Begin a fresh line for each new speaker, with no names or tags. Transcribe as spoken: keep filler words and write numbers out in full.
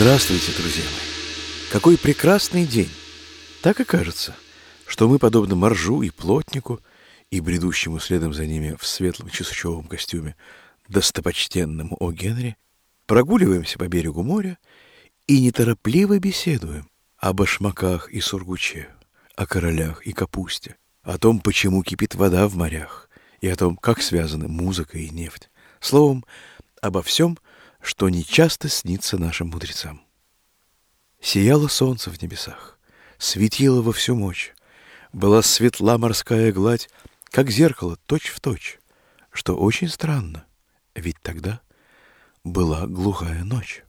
Здравствуйте, друзья мои! Какой прекрасный день! Так и кажется, что мы, подобно моржу и плотнику, и бредущему следом за ними в светлом чесучевом костюме достопочтенному О. Генри, прогуливаемся по берегу моря и неторопливо беседуем о башмаках и сургуче, о королях и капусте, о том, почему кипит вода в морях, и о том, как связаны музыка и нефть. Словом, обо всем, что нечасто снится нашим мудрецам. Сияло солнце в небесах, светило во всю мощь, была светла морская гладь, как зеркало точь-в-точь, что очень странно, ведь тогда была глухая ночь.